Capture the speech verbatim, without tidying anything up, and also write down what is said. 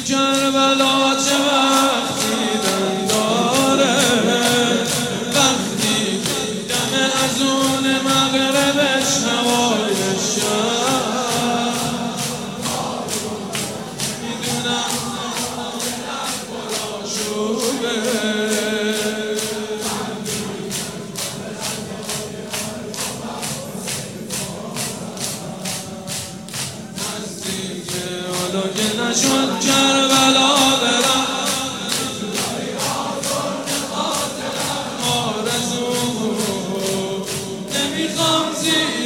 کربلا چه وقتی دم داره، وقتی دم ازون مغربش هوای شب، میدونم شوبه حالا که نشد کربلا برم، آرزو نمیخوام زیر